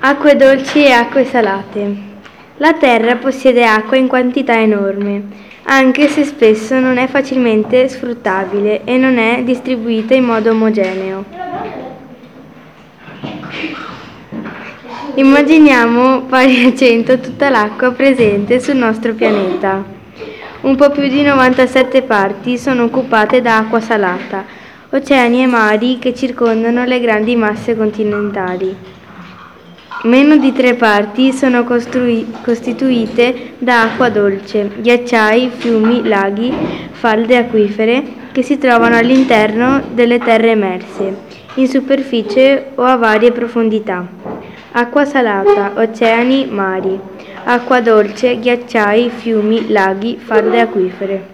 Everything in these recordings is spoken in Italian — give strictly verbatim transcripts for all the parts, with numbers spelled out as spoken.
Acque dolci e acque salate. La terra possiede acqua in quantità enorme, anche se spesso non è facilmente sfruttabile e non è distribuita in modo omogeneo. Immaginiamo pari a cento tutta l'acqua presente sul nostro pianeta. Un po' più di novantasette parti sono occupate da acqua salata, oceani e mari che circondano le grandi masse continentali. Meno di tre parti sono costrui- costituite da acqua dolce, ghiacciai, fiumi, laghi, falde acquifere che si trovano all'interno delle terre emerse, in superficie o a varie profondità. Acqua salata, oceani, mari. Acqua dolce, ghiacciai, fiumi, laghi, falde acquifere.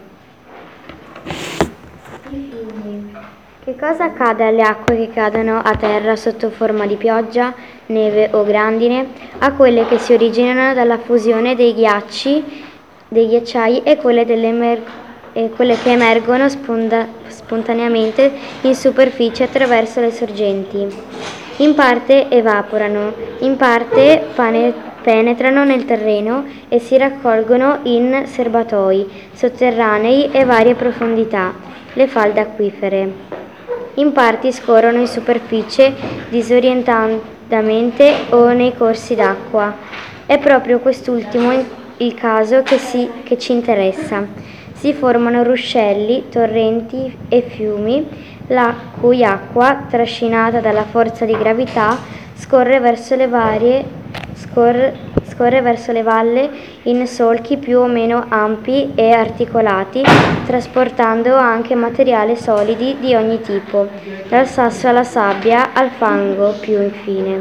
Che cosa accade alle acque che cadono a terra sotto forma di pioggia, neve o grandine? A quelle che si originano dalla fusione dei ghiacci, dei ghiacciai e quelle, e quelle che emergono sponda- spontaneamente in superficie attraverso le sorgenti. In parte evaporano, in parte pane- penetrano nel terreno e si raccolgono in serbatoi sotterranei e varie profondità, le falde acquifere. In parte scorrono in superficie disorientatamente o nei corsi d'acqua. È proprio quest'ultimo il caso che, si, che ci interessa. Si formano ruscelli, torrenti e fiumi, la cui acqua, trascinata dalla forza di gravità, scorre verso le varie scorre, scorre verso le valle in solchi più o meno ampi e articolati, trasportando anche materiali solidi di ogni tipo, dal sasso alla sabbia al fango più infine,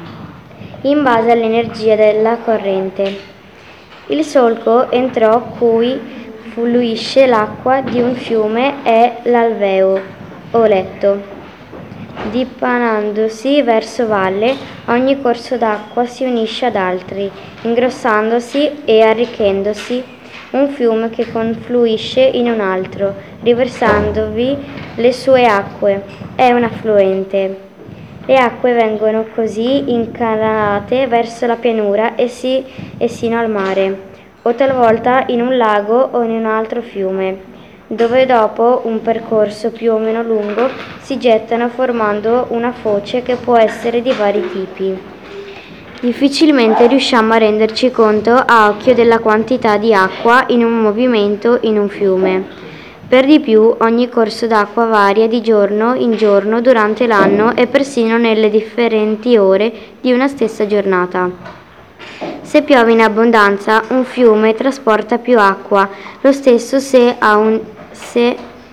in base all'energia della corrente. Il solco entro cui fluisce l'acqua di un fiume è l'alveo o letto. Dipanandosi verso valle, ogni corso d'acqua si unisce ad altri, ingrossandosi e arricchendosi, un fiume che confluisce in un altro, riversandovi le sue acque. È un affluente. Le acque vengono così incanalate verso la pianura e, si, e sino al mare, o talvolta in un lago o in un altro fiume, dove dopo un percorso più o meno lungo si gettano formando una foce che può essere di vari tipi. Difficilmente riusciamo a renderci conto a occhio della quantità di acqua in un movimento in un fiume. Per di più, ogni corso d'acqua varia di giorno in giorno durante l'anno e persino nelle differenti ore di una stessa giornata. Se piove in abbondanza, un fiume trasporta più acqua, lo stesso se ha un, se,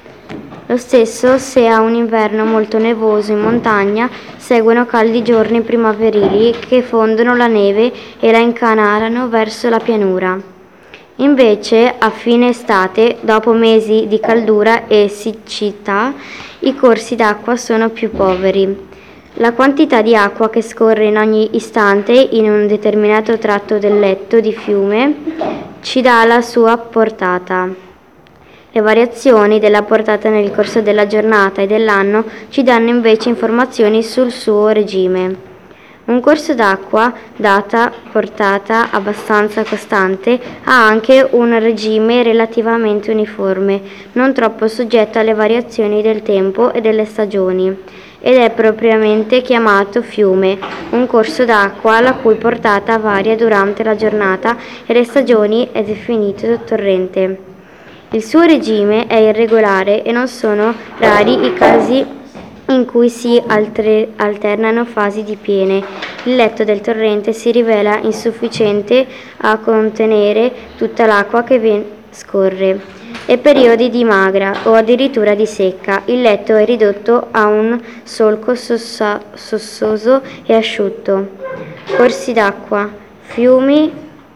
lo stesso se ha un inverno molto nevoso in montagna, seguono caldi giorni primaverili che fondono la neve e la incanalano verso la pianura. Invece, a fine estate, dopo mesi di caldura e siccità, i corsi d'acqua sono più poveri. La quantità di acqua che scorre in ogni istante in un determinato tratto del letto di fiume ci dà la sua portata. Le variazioni della portata nel corso della giornata e dell'anno ci danno invece informazioni sul suo regime. Un corso d'acqua, data portata abbastanza costante, ha anche un regime relativamente uniforme, non troppo soggetto alle variazioni del tempo e delle stagioni, ed è propriamente chiamato fiume, un corso d'acqua la cui portata varia durante la giornata e le stagioni è definito torrente. Il suo regime è irregolare e non sono rari i casi in cui si altre, alternano fasi di piene. Il letto del torrente si rivela insufficiente a contenere tutta l'acqua che ven- scorre, e periodi di magra o addirittura di secca. Il letto è ridotto a un solco sossa- sossoso e asciutto. Corsi d'acqua, fiumi,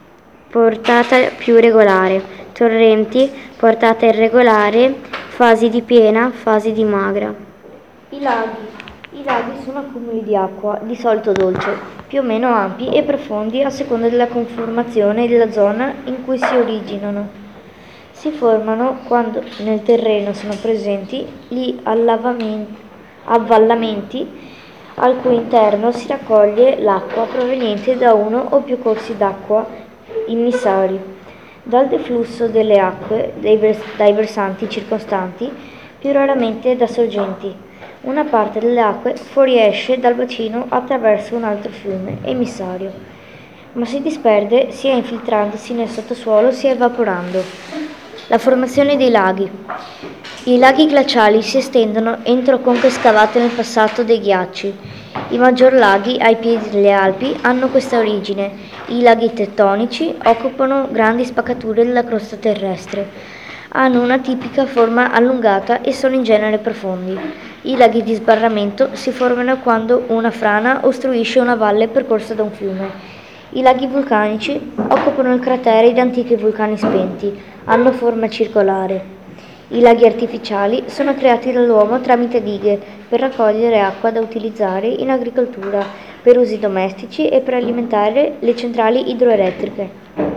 portata più regolare, torrenti, portata irregolare, fasi di piena, fasi di magra. I laghi. I laghi sono accumuli di acqua, di solito dolce, più o meno ampi e profondi a seconda della conformazione della zona in cui si originano. Si formano quando nel terreno sono presenti gli avvallamenti al cui interno si raccoglie l'acqua proveniente da uno o più corsi d'acqua immissari, dal deflusso delle acque dai versanti circostanti, più raramente da sorgenti. Una parte delle acque fuoriesce dal bacino attraverso un altro fiume emissario, ma si disperde sia infiltrandosi nel sottosuolo sia evaporando. La formazione dei laghi. I laghi glaciali si estendono entro conche scavate nel passato dei ghiacci. I maggior laghi ai piedi delle Alpi hanno questa origine. I laghi tettonici occupano grandi spaccature della crosta terrestre. Hanno una tipica forma allungata e sono in genere profondi. I laghi di sbarramento si formano quando una frana ostruisce una valle percorsa da un fiume. I laghi vulcanici occupano il cratere di antichi vulcani spenti, hanno forma circolare. I laghi artificiali sono creati dall'uomo tramite dighe per raccogliere acqua da utilizzare in agricoltura, per usi domestici e per alimentare le centrali idroelettriche.